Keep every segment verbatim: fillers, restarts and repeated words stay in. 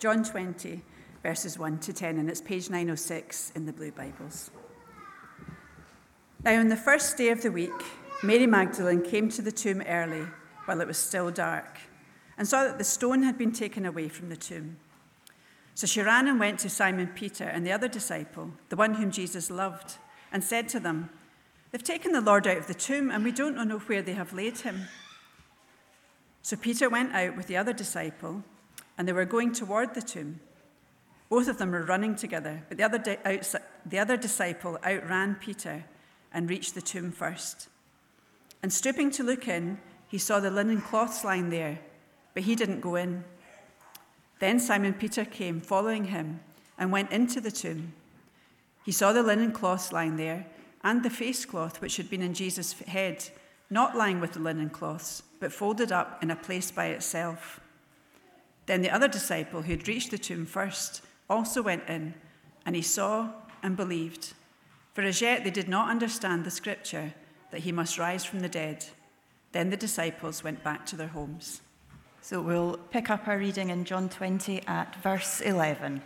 John twenty, verses one to ten, and it's page nine oh six in the Blue Bibles. Now, on the first day of the week, Mary Magdalene came to the tomb early, while it was still dark, and saw that the stone had been taken away from the tomb. So she ran and went to Simon Peter and the other disciple, the one whom Jesus loved, and said to them, "They've taken the Lord out of the tomb, and we don't know where they have laid him." So Peter went out with the other disciple, and they were going toward the tomb. Both of them were running together, but the other, di- outside, the other disciple outran Peter and reached the tomb first. And stooping to look in, he saw the linen cloths lying there, but he didn't go in. Then Simon Peter came, following him, and went into the tomb. He saw the linen cloths lying there, and the face cloth which had been in Jesus' head, not lying with the linen cloths, but folded up in a place by itself. Then the other disciple, who had reached the tomb first, also went in, and he saw and believed. For as yet they did not understand the scripture that he must rise from the dead. Then the disciples went back to their homes. So we'll pick up our reading in John twenty at verse eleven.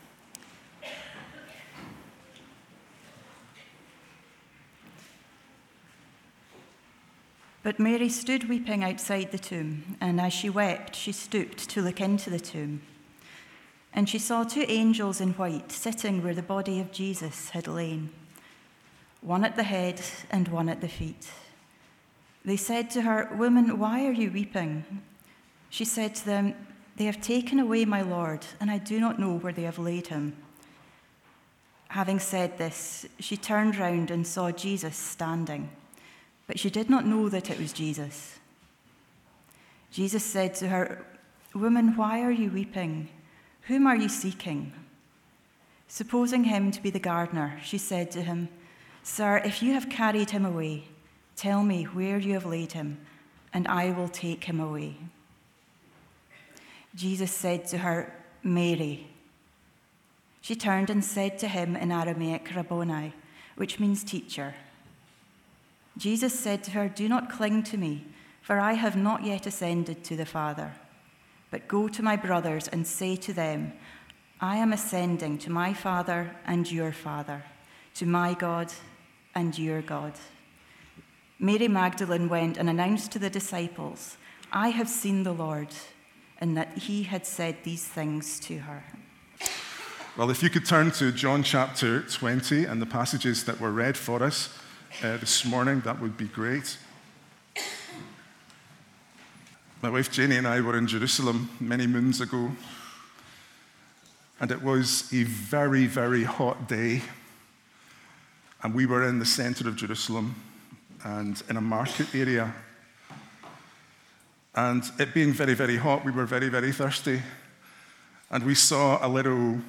But Mary stood weeping outside the tomb, and as she wept, she stooped to look into the tomb. And she saw two angels in white sitting where the body of Jesus had lain, one at the head and one at the feet. They said to her, "Woman, why are you weeping?" She said to them, "They have taken away my Lord, and I do not know where they have laid him." Having said this, she turned round and saw Jesus standing, but she did not know that it was Jesus. Jesus said to her, "Woman, why are you weeping? Whom are you seeking?" Supposing him to be the gardener, she said to him, "Sir, if you have carried him away, tell me where you have laid him, and I will take him away." Jesus said to her, "Mary." She turned and said to him in Aramaic, "Rabboni," which means teacher. Jesus said to her, "Do not cling to me, for I have not yet ascended to the Father. But go to my brothers and say to them, I am ascending to my Father and your Father, to my God and your God." Mary Magdalene went and announced to the disciples, "I have seen the Lord," and that he had said these things to her. Well, if you could turn to John chapter twenty and the passages that were read for us uh, this morning, that would be great. My wife Janie and I were in Jerusalem many moons ago, and it was a very, very hot day, and we were in the center of Jerusalem and in a market area. And it being very, very hot, we were very, very thirsty. And we saw a little,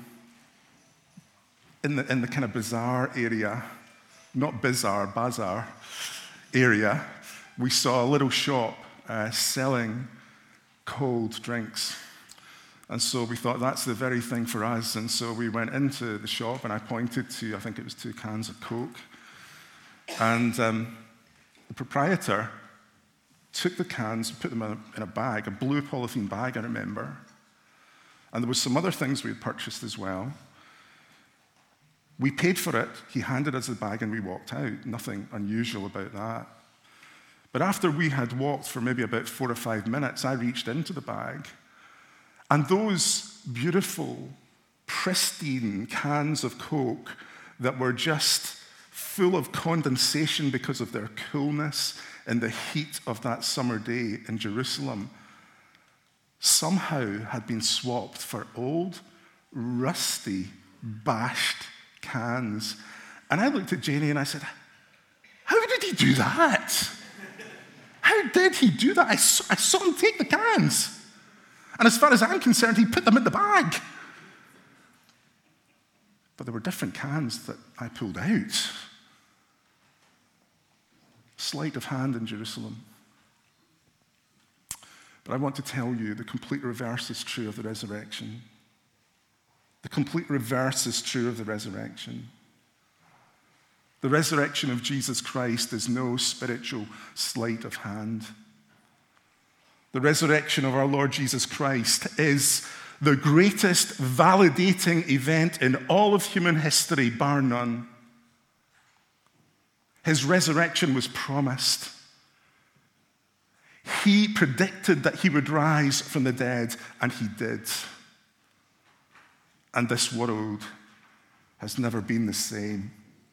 in the, in the kind of bazaar area, not bizarre, bazaar area, we saw a little shop uh, selling cold drinks. And so we thought that's the very thing for us. And so we went into the shop and I pointed to, I think it was two cans of Coke. And um, the proprietor took the cans, put them in a bag, a blue polythene bag, I remember. And there was some other things we had purchased as well. We paid for it, he handed us the bag, and we walked out. Nothing unusual about that. But after we had walked for maybe about four or five minutes, I reached into the bag, and those beautiful, pristine cans of Coke that were just full of condensation because of their coolness in the heat of that summer day in Jerusalem, somehow had been swapped for old, rusty, bashed cans. And I looked at Janie and I said, "How did he do that? How did he do that? I saw, I saw him take the cans. And as far as I'm concerned, he put them in the bag." But there were different cans that I pulled out. Sleight of hand in Jerusalem. But I want to tell you the complete reverse is true of the resurrection. The complete reverse is true of the resurrection. The resurrection of Jesus Christ is no spiritual sleight of hand. The resurrection of our Lord Jesus Christ is the greatest validating event in all of human history, bar none. His resurrection was promised. He predicted that he would rise from the dead, and he did. And this world has never been the same.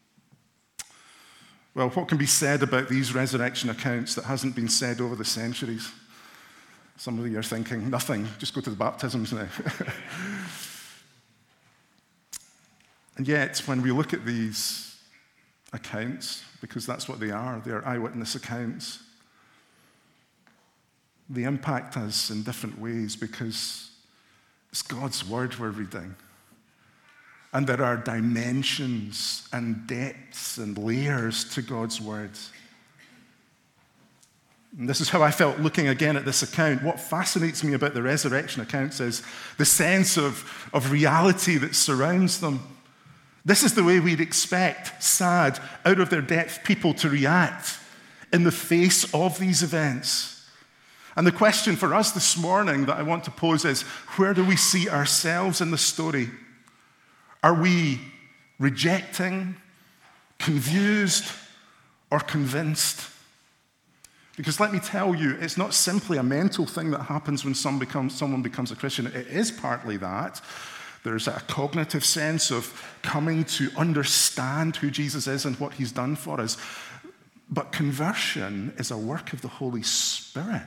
Well, what can be said about these resurrection accounts that hasn't been said over the centuries? Some of you are thinking, nothing, just go to the baptisms now. And yet, when we look at these accounts, because that's what they are, they're eyewitness accounts, they impact us in different ways because it's God's word we're reading. And there are dimensions and depths and layers to God's word. And this is how I felt looking again at this account. What fascinates me about the resurrection accounts is the sense of, of reality that surrounds them. This is the way we'd expect sad, out of their depth people to react in the face of these events. And the question for us this morning that I want to pose is, where do we see ourselves in the story? Are we rejecting, confused, or convinced? Because let me tell you, it's not simply a mental thing that happens when some becomes, someone becomes a Christian. It is partly that. There's a cognitive sense of coming to understand who Jesus is and what he's done for us. But conversion is a work of the Holy Spirit,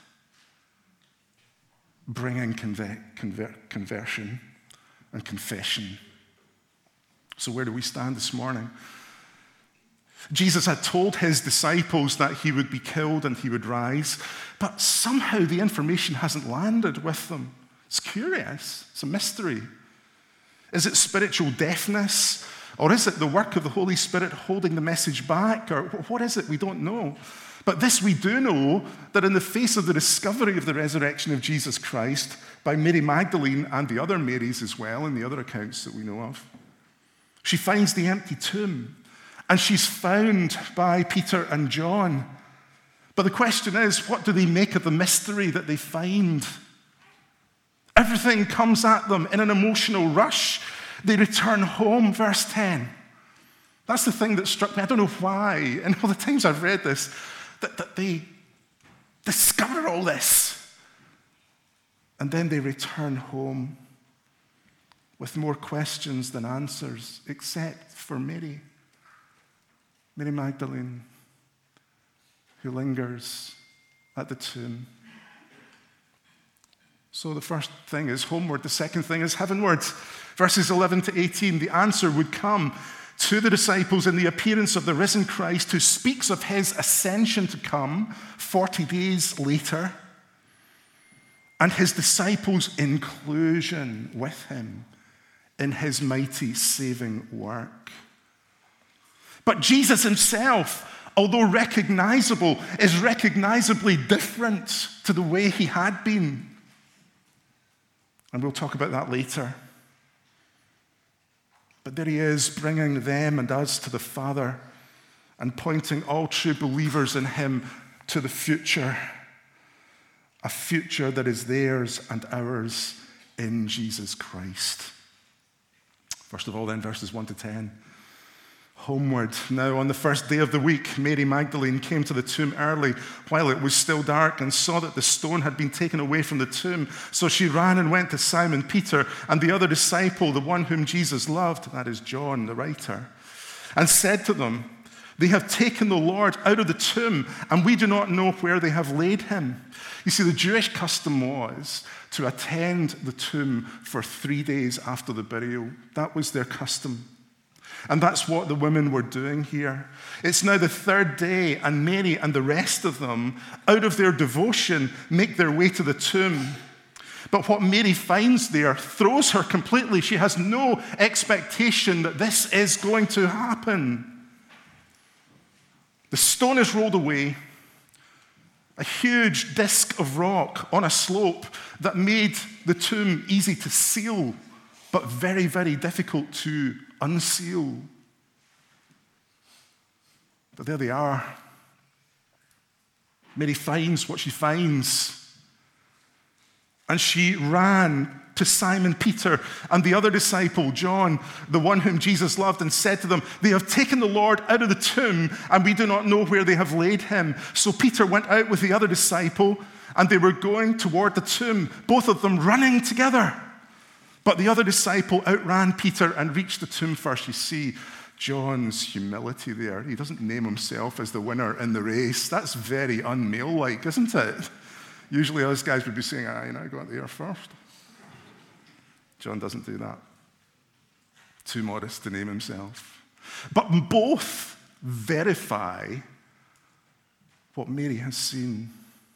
bringing conver- conver- conversion and confession. So where do we stand this morning? Jesus had told his disciples that he would be killed and he would rise, but somehow the information hasn't landed with them. It's curious. It's a mystery. Is it spiritual deafness? Or is it the work of the Holy Spirit holding the message back? Or what is it? We don't know. But this we do know, that in the face of the discovery of the resurrection of Jesus Christ by Mary Magdalene and the other Marys as well, in the other accounts that we know of, she finds the empty tomb. And she's found by Peter and John. But the question is, what do they make of the mystery that they find? Everything comes at them in an emotional rush. They return home, verse ten. That's the thing that struck me. I don't know why. And all the times I've read this, that, that they discover all this. And then they return home with more questions than answers, except for Mary. Mary Magdalene, who lingers at the tomb. So the first thing is homeward. The second thing is heavenward. Verses eleven to eighteen, the answer would come to the disciples in the appearance of the risen Christ, who speaks of his ascension to come forty days later, and his disciples' inclusion with him in his mighty saving work. But Jesus himself, although recognizable, is recognizably different to the way he had been. And we'll talk about that later. But there he is, bringing them and us to the Father and pointing all true believers in him to the future, a future that is theirs and ours in Jesus Christ. First of all, then, verses one to ten. Homeward. Now, on the first day of the week, Mary Magdalene came to the tomb early while it was still dark and saw that the stone had been taken away from the tomb. So she ran and went to Simon Peter and the other disciple, the one whom Jesus loved, that is John, the writer, and said to them, "They have taken the Lord out of the tomb, and we do not know where they have laid him." You see, the Jewish custom was to attend the tomb for three days after the burial. That was their custom. And that's what the women were doing here. It's now the third day, and Mary and the rest of them, out of their devotion, make their way to the tomb. But what Mary finds there throws her completely. She has no expectation that this is going to happen. The stone is rolled away, a huge disc of rock on a slope that made the tomb easy to seal, but very, very difficult to unseal. But there they are. Mary finds what she finds. And she ran to Simon Peter and the other disciple, John, the one whom Jesus loved, and said to them, "They have taken the Lord out of the tomb, and we do not know where they have laid him." So Peter went out with the other disciple, and they were going toward the tomb, both of them running together. But the other disciple outran Peter and reached the tomb first. You see John's humility there. He doesn't name himself as the winner in the race. That's very un-male-like, isn't it? Usually those guys would be saying, ah, you know, I got there first. John doesn't do that. Too modest to name himself. But both verify what Mary has seen.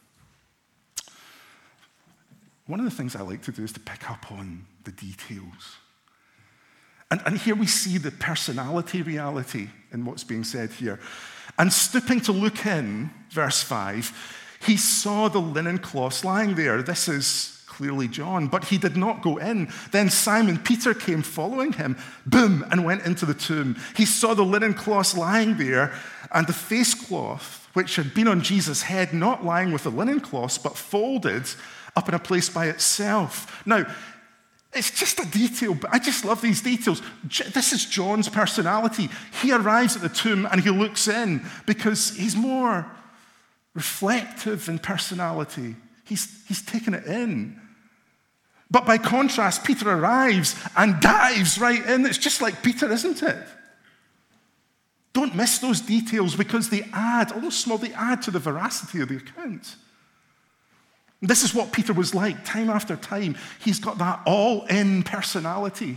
One of the things I like to do is to pick up on the details. And, and here we see the personality reality in what's being said here. And stooping to look in, verse five, he saw the linen cloths lying there. This is clearly John, but he did not go in. Then Simon Peter came following him, boom, and went into the tomb. He saw the linen cloths lying there, and the face cloth, which had been on Jesus' head, not lying with the linen cloths, but folded up in a place by itself. Now, it's just a detail, but I just love these details. This is John's personality. He arrives at the tomb and he looks in because he's more reflective in personality. He's, he's taken it in. But by contrast, Peter arrives and dives right in. It's just like Peter, isn't it? Don't miss those details because they add, although small, they add to the veracity of the account. This is what Peter was like time after time. He's got that all-in personality.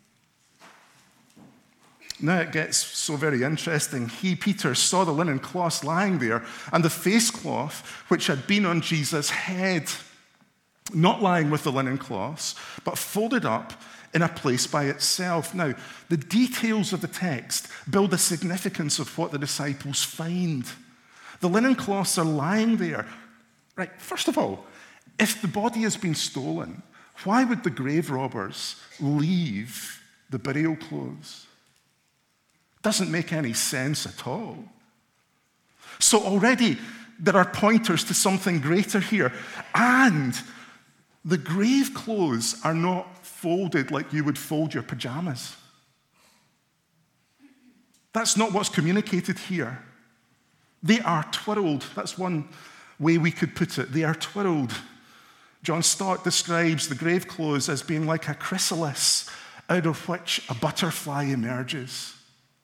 Now it gets so very interesting. He, Peter, saw the linen cloths lying there, and the face cloth, which had been on Jesus' head, not lying with the linen cloths, but folded up in a place by itself. Now, the details of the text build the significance of what the disciples find. The linen cloths are lying there. Right, first of all, if the body has been stolen, why would the grave robbers leave the burial clothes? Doesn't make any sense at all. So already there are pointers to something greater here. And the grave clothes are not folded like you would fold your pajamas. That's not what's communicated here. They are twirled. That's one way we could put it. They are twirled. John Stott describes the grave clothes as being like a chrysalis out of which a butterfly emerges.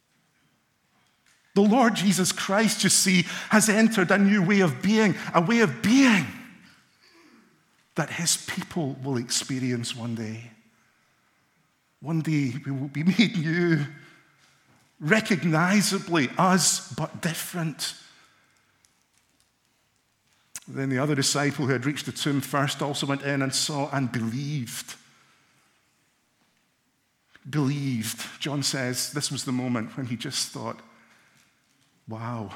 The Lord Jesus Christ, you see, has entered a new way of being, a way of being that his people will experience one day. One day we will be made new, recognizably us, but different. Then the other disciple who had reached the tomb first also went in and saw and believed. Believed. John says this was the moment when he just thought, wow,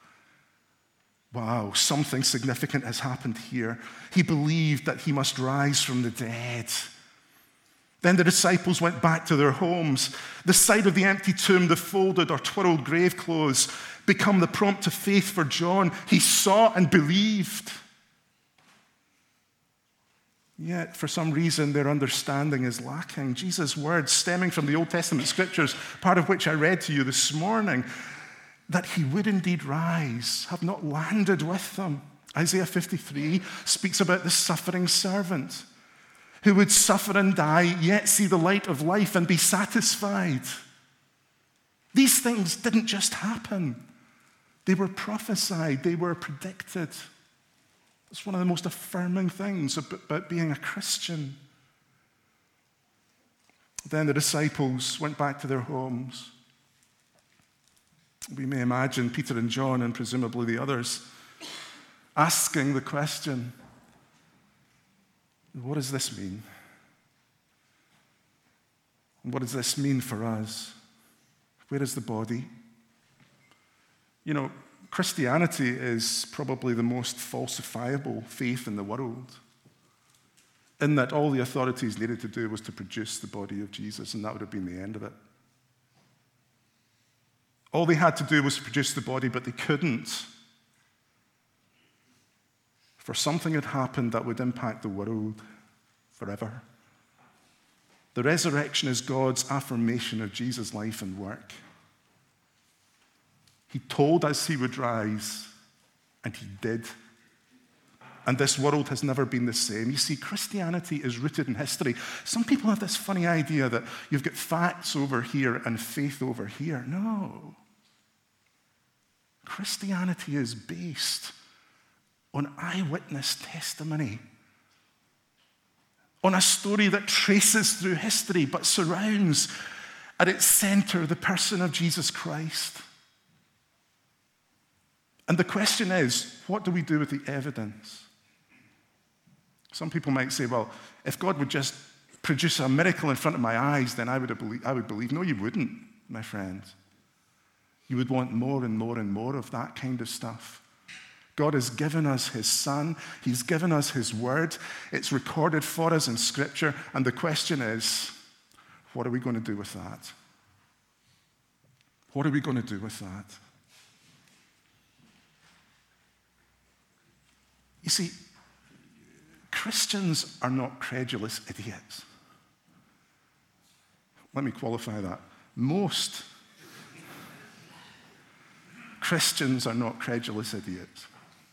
wow, something significant has happened here. He believed that he must rise from the dead. Then the disciples went back to their homes. The sight of the empty tomb, the folded or twirled grave clothes, become the prompt to faith for John. He saw and believed. Yet, for some reason, their understanding is lacking. Jesus' words, stemming from the Old Testament scriptures, part of which I read to you this morning, that he would indeed rise, have not landed with them. Isaiah fifty-three speaks about the suffering servant who would suffer and die, yet see the light of life and be satisfied. These things didn't just happen. They were prophesied. They were predicted. It's one of the most affirming things about being a Christian. Then the disciples went back to their homes. We may imagine Peter and John and presumably the others asking the question, what does this mean? What does this mean for us? Where is the body? You know, Christianity is probably the most falsifiable faith in the world, in that all the authorities needed to do was to produce the body of Jesus, and that would have been the end of it. All they had to do was to produce the body, but they couldn't. For something had happened that would impact the world forever. The resurrection is God's affirmation of Jesus' life and work. He told us he would rise, and he did. And this world has never been the same. You see, Christianity is rooted in history. Some people have this funny idea that you've got facts over here and faith over here. No. Christianity is based on eyewitness testimony, on a story that traces through history but surrounds at its center the person of Jesus Christ. And the question is, what do we do with the evidence? Some people might say, well, if God would just produce a miracle in front of my eyes, then I would believe. I would believe. No, you wouldn't, my friends. You would want more and more and more of that kind of stuff. God has given us his Son. He's given us his word. It's recorded for us in Scripture. And the question is, what are we going to do with that? What are we going to do with that? You see, Christians are not credulous idiots. Let me qualify that. Most Christians are not credulous idiots.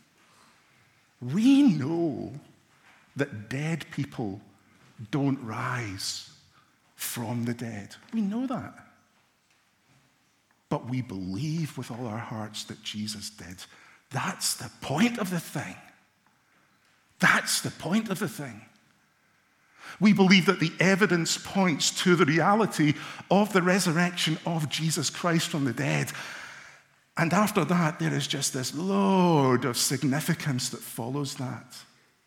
We know that dead people don't rise from the dead. We know that. But we believe with all our hearts that Jesus did. That's the point of the thing. That's the point of the thing. We believe that the evidence points to the reality of the resurrection of Jesus Christ from the dead. And after that, there is just this load of significance that follows that.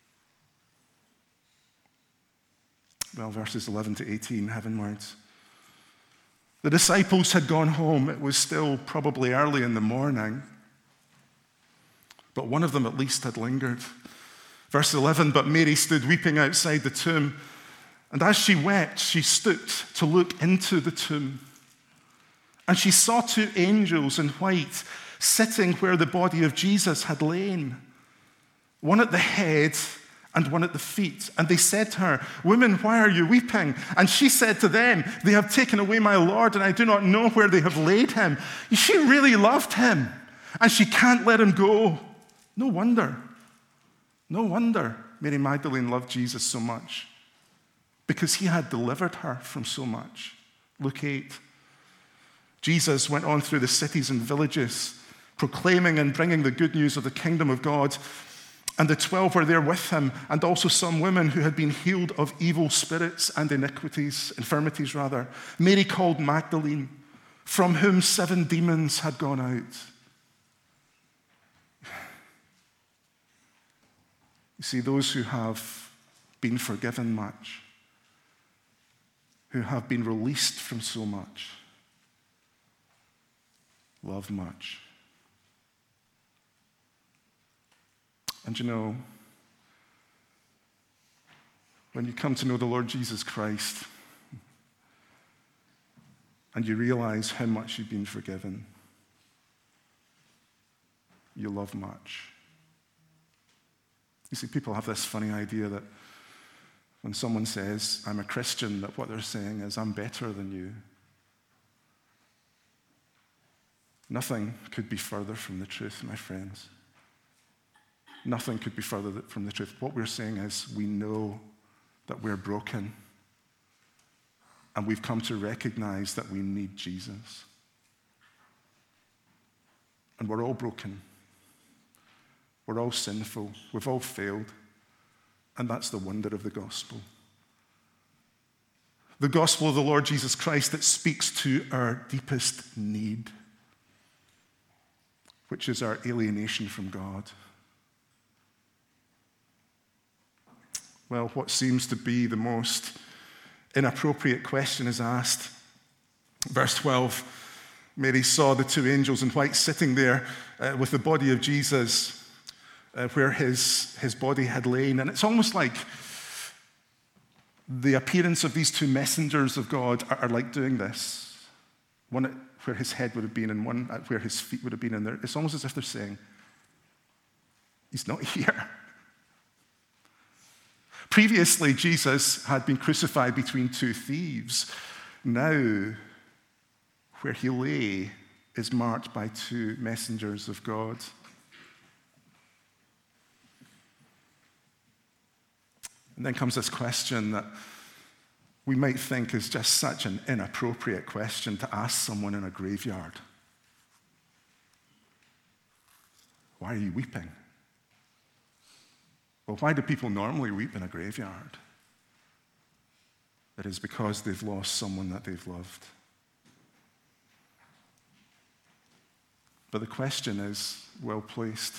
Well, verses eleven to eighteen, heavenwards. The disciples had gone home. It was still probably early in the morning, but one of them at least had lingered. Verse eleven, but Mary stood weeping outside the tomb, and as she wept, she stooped to look into the tomb. And she saw two angels in white sitting where the body of Jesus had lain, one at the head and one at the feet. And they said to her, "Woman, why are you weeping?" And she said to them, "They have taken away my Lord, and I do not know where they have laid him." She really loved him, and she can't let him go. No wonder. No wonder Mary Magdalene loved Jesus so much, because he had delivered her from so much. Luke eight. Jesus went on through the cities and villages, proclaiming and bringing the good news of the kingdom of God. And the twelve were there with him, and also some women who had been healed of evil spirits and iniquities, infirmities rather. Mary called Magdalene, from whom seven demons had gone out. You see, those who have been forgiven much, who have been released from so much, love much. And you know, when you come to know the Lord Jesus Christ and you realize how much you've been forgiven, you love much. You see, people have this funny idea that when someone says, "I'm a Christian," that what they're saying is, "I'm better than you." Nothing could be further from the truth, my friends. Nothing could be further from the truth. What we're saying is, we know that we're broken, and we've come to recognize that we need Jesus. And we're all broken. We're all sinful. We've all failed. And that's the wonder of the gospel. The gospel of the Lord Jesus Christ that speaks to our deepest need, which is our alienation from God. Well, what seems to be the most inappropriate question is asked. Verse twelve, Mary saw the two angels in white sitting there uh, with the body of Jesus uh, where his, his body had lain. And it's almost like the appearance of these two messengers of God are, are like doing this. One at where his head would have been and one at where his feet would have been. And there, it's almost as if they're saying, "He's not here." Previously, Jesus had been crucified between two thieves. Now, where he lay is marked by two messengers of God. And then comes this question that we might think is just such an inappropriate question to ask someone in a graveyard. Why are you weeping? Well, why do people normally weep in a graveyard? It is because they've lost someone that they've loved. But the question is well placed,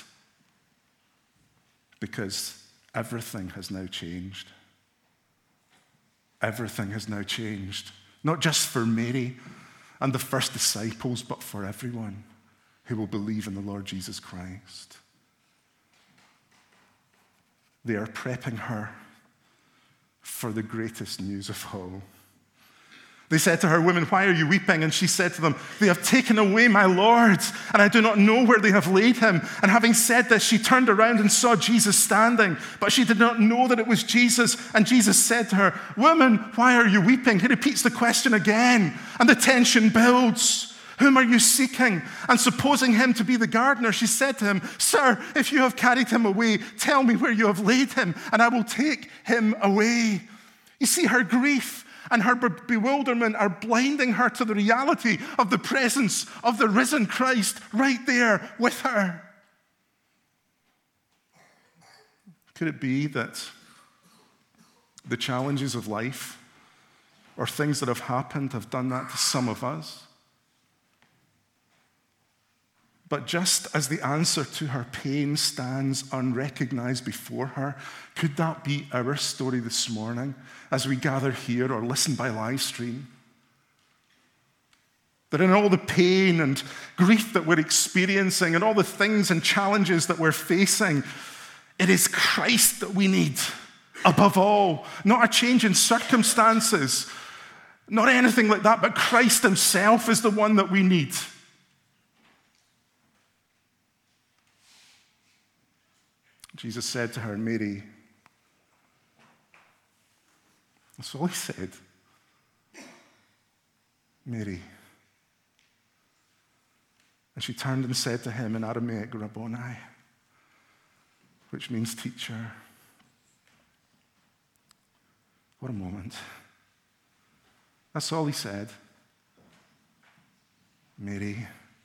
because everything has now changed. Everything has now changed, not just for Mary and the first disciples, but for everyone who will believe in the Lord Jesus Christ. They are prepping her for the greatest news of all. They said to her, "Women, why are you weeping?" And she said to them, "They have taken away my Lord, and I do not know where they have laid him." And having said this, she turned around and saw Jesus standing, but she did not know that it was Jesus. And Jesus said to her, "Woman, why are you weeping?" He repeats the question again, and the tension builds. "Whom are you seeking?" And supposing him to be the gardener, she said to him, "Sir, if you have carried him away, tell me where you have laid him, and I will take him away." You see, her grief and her bewilderment are blinding her to the reality of the presence of the risen Christ right there with her. Could it be that the challenges of life or things that have happened have done that to some of us? But just as the answer to her pain stands unrecognized before her, could that be our story this morning as we gather here or listen by live stream? That in all the pain and grief that we're experiencing and all the things and challenges that we're facing, it is Christ that we need above all. Not a change in circumstances, not anything like that, but Christ himself is the one that we need. Jesus said to her, "Mary." That's all he said. "Mary." And she turned and said to him in Aramaic, "Rabboni," which means teacher. What a moment. That's all he said. "Mary."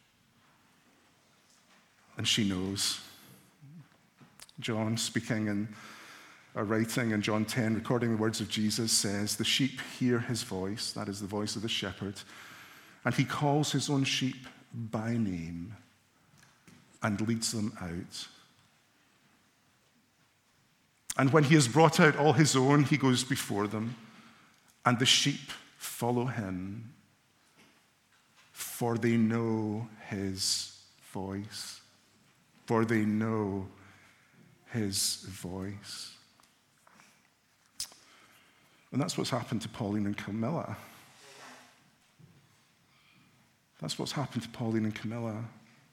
And she knows. John, speaking in a writing in John ten, recording the words of Jesus, says, "The sheep hear his voice," that is the voice of the shepherd, "and he calls his own sheep by name and leads them out. And when he has brought out all his own, he goes before them, and the sheep follow him, for they know his voice." For they know his voice. And that's what's happened to Pauline and Camilla. That's what's happened to Pauline and Camilla.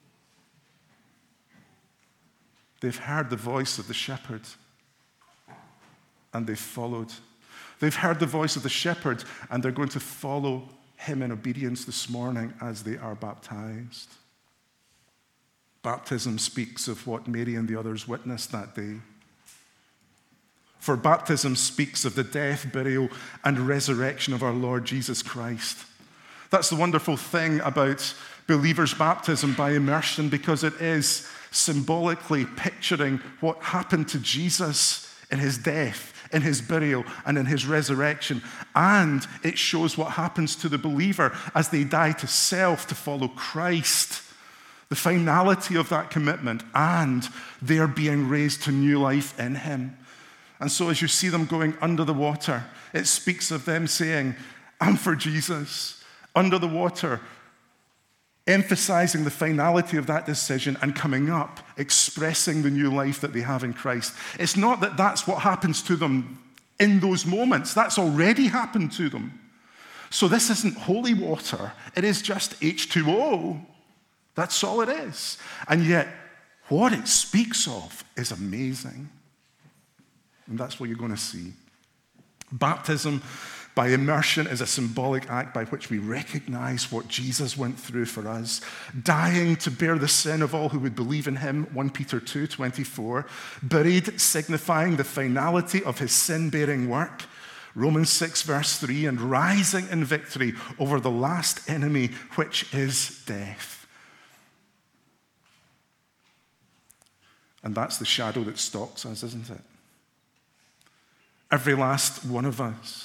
They've heard the voice of the shepherd, and they've followed. They've heard the voice of the shepherd, and they're going to follow him in obedience this morning as they are baptized. Baptism speaks of what Mary and the others witnessed that day. For baptism speaks of the death, burial, and resurrection of our Lord Jesus Christ. That's the wonderful thing about believers' baptism by immersion, because it is symbolically picturing what happened to Jesus in his death, in his burial, and in his resurrection. And it shows what happens to the believer as they die to self to follow Christ. The finality of that commitment, and they're being raised to new life in him. And so as you see them going under the water, it speaks of them saying, "I'm for Jesus," under the water, emphasizing the finality of that decision, and coming up, expressing the new life that they have in Christ. It's not that that's what happens to them in those moments. That's already happened to them. So this isn't holy water. It is just H two O. That's all it is. And yet, what it speaks of is amazing. And that's what you're going to see. Baptism by immersion is a symbolic act by which we recognize what Jesus went through for us, dying to bear the sin of all who would believe in him, First Peter two twenty-four, buried, signifying the finality of his sin-bearing work, Romans six verse three, and rising in victory over the last enemy, which is death. And that's the shadow that stalks us, isn't it? Every last one of us.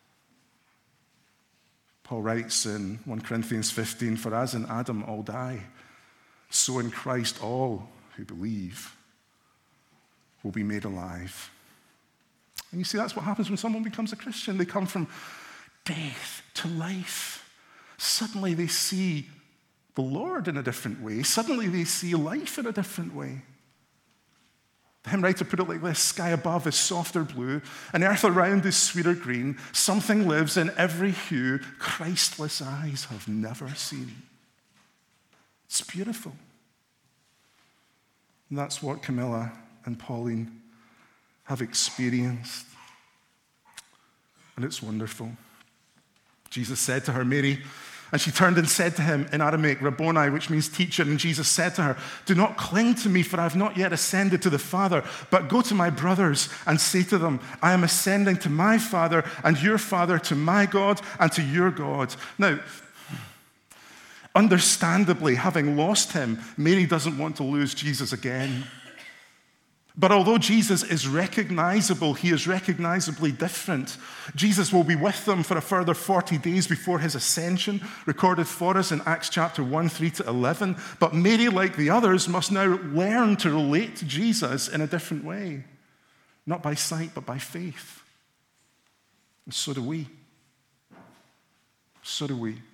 Paul writes in First Corinthians fifteen, for as in Adam all die, so in Christ all who believe will be made alive. And you see, that's what happens when someone becomes a Christian. They come from death to life. Suddenly they see the Lord in a different way. Suddenly they see life in a different way. The hymn writer put it like this: sky above is softer blue, and earth around is sweeter green. Something lives in every hue Christless eyes have never seen. It's beautiful. And that's what Camilla and Pauline have experienced. And it's wonderful. Jesus said to her, Mary, and she turned and said to him in Aramaic, Rabboni, which means teacher. And Jesus said to her, do not cling to me, for I have not yet ascended to the Father, but go to my brothers and say to them, I am ascending to my Father and your Father, to my God and to your God. Now, understandably, having lost him, Mary doesn't want to lose Jesus again. But although Jesus is recognizable, he is recognizably different. Jesus will be with them for a further forty days before his ascension, recorded for us in Acts chapter one, three to eleven. But Mary, like the others, must now learn to relate to Jesus in a different way. Not by sight, but by faith. And so do we. So do we.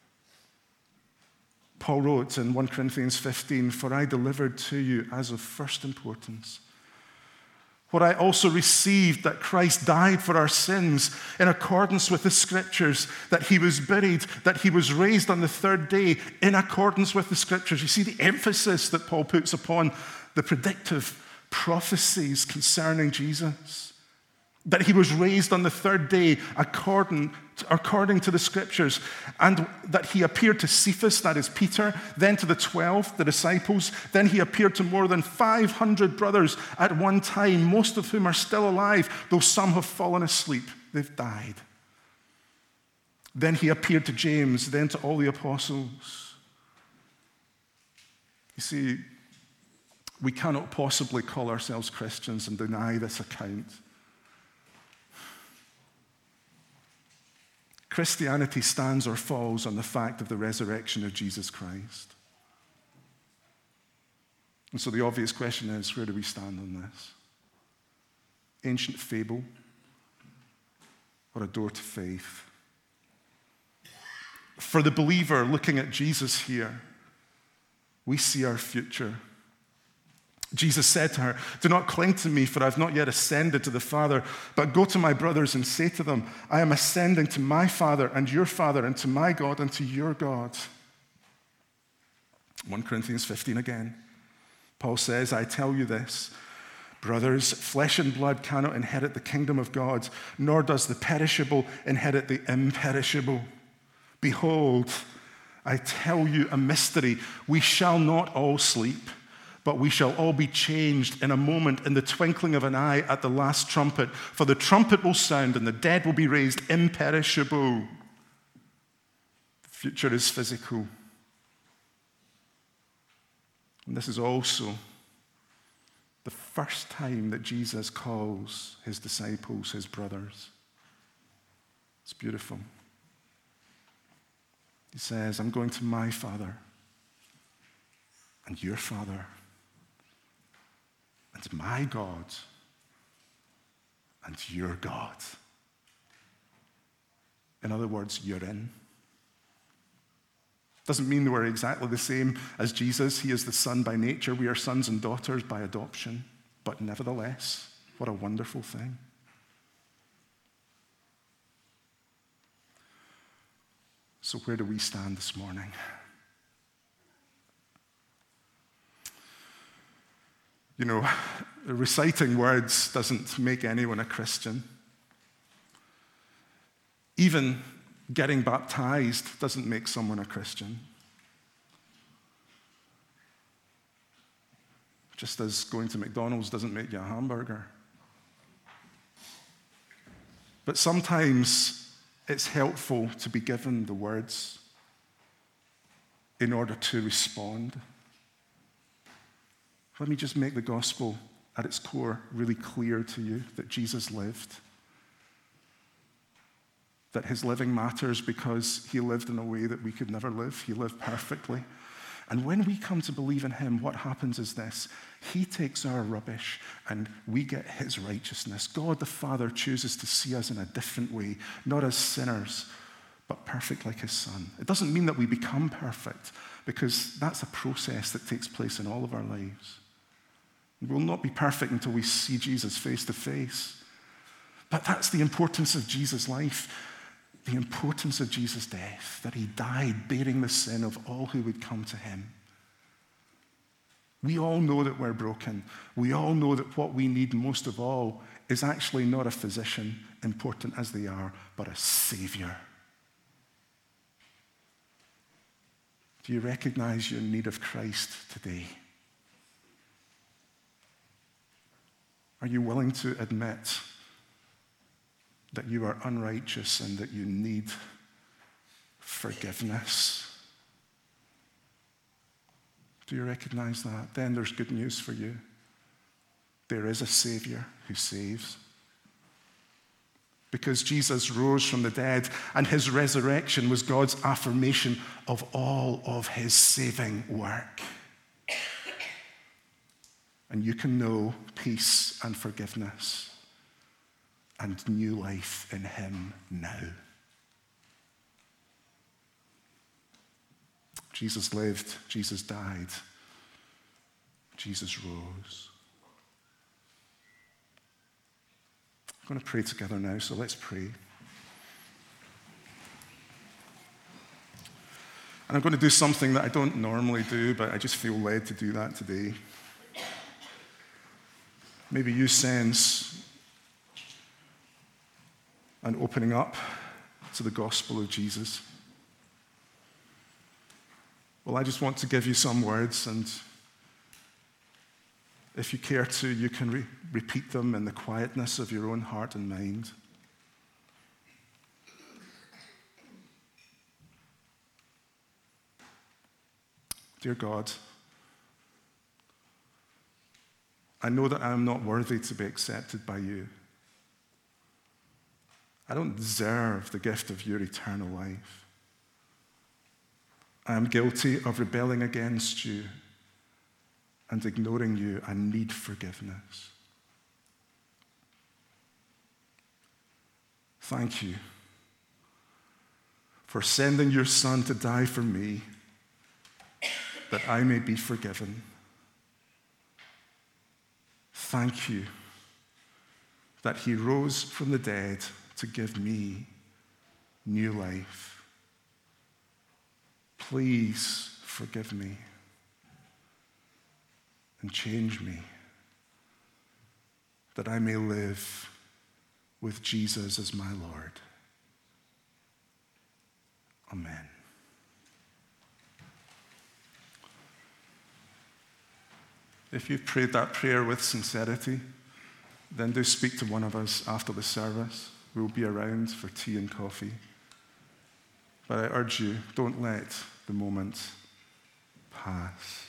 Paul wrote in First Corinthians fifteen, for I delivered to you as of first importance what I also received, that Christ died for our sins in accordance with the Scriptures, that he was buried, that he was raised on the third day in accordance with the Scriptures. You see the emphasis that Paul puts upon the predictive prophecies concerning Jesus. That he was raised on the third day according to, according to the Scriptures, and that he appeared to Cephas, that is Peter, then to the twelve, the disciples, then he appeared to more than five hundred brothers at one time, most of whom are still alive, though some have fallen asleep, they've died. Then he appeared to James, then to all the apostles. You see, we cannot possibly call ourselves Christians and deny this account. Christianity stands or falls on the fact of the resurrection of Jesus Christ. And so the obvious question is, where do we stand on this? Ancient fable or a door to faith? For the believer looking at Jesus here, we see our future. Jesus said to her, do not cling to me, for I have not yet ascended to the Father, but go to my brothers and say to them, I am ascending to my Father and your Father, and to my God and to your God. First Corinthians fifteen again. Paul says, I tell you this, brothers, flesh and blood cannot inherit the kingdom of God, nor does the perishable inherit the imperishable. Behold, I tell you a mystery. We shall not all sleep, but we shall all be changed in a moment, in the twinkling of an eye, at the last trumpet. For the trumpet will sound, and the dead will be raised imperishable. The future is physical. And this is also the first time that Jesus calls his disciples his brothers. It's beautiful. He says, I'm going to my Father and your Father, and my God and your God. In other words, you're in. Doesn't mean we're exactly the same as Jesus. He is the Son by nature. We are sons and daughters by adoption. But nevertheless, what a wonderful thing. So where do we stand this morning? You know, reciting words doesn't make anyone a Christian. Even getting baptized doesn't make someone a Christian. Just as going to McDonald's doesn't make you a hamburger. But sometimes it's helpful to be given the words in order to respond. Let me just make the gospel at its core really clear to you that Jesus lived. That his living matters because he lived in a way that we could never live. He lived perfectly. And when we come to believe in him, what happens is this. He takes our rubbish and we get his righteousness. God the Father chooses to see us in a different way, not as sinners, but perfect like his Son. It doesn't mean that we become perfect, because that's a process that takes place in all of our lives. We'll not be perfect until we see Jesus face to face. But that's the importance of Jesus' life, the importance of Jesus' death, that he died bearing the sin of all who would come to him. We all know that we're broken. We all know that what we need most of all is actually not a physician, important as they are, but a Savior. Do you recognize your need of Christ today? Are you willing to admit that you are unrighteous and that you need forgiveness? Do you recognize that? Then there's good news for you. There is a Savior who saves. Because Jesus rose from the dead, and his resurrection was God's affirmation of all of his saving work. And you can know peace and forgiveness and new life in him now. Jesus lived, Jesus died, Jesus rose. I'm going to pray together now, so let's pray. And I'm going to do something that I don't normally do, but I just feel led to do that today. Maybe you sense an opening up to the gospel of Jesus. Well, I just want to give you some words, and if you care to, you can re- repeat them in the quietness of your own heart and mind. Dear God, I know that I am not worthy to be accepted by you. I don't deserve the gift of your eternal life. I am guilty of rebelling against you and ignoring you. I need forgiveness. Thank you for sending your Son to die for me, that I may be forgiven. Thank you that he rose from the dead to give me new life. Please forgive me and change me, that I may live with Jesus as my Lord. Amen. If you've prayed that prayer with sincerity, then do speak to one of us after the service. We'll be around for tea and coffee. But I urge you, don't let the moment pass.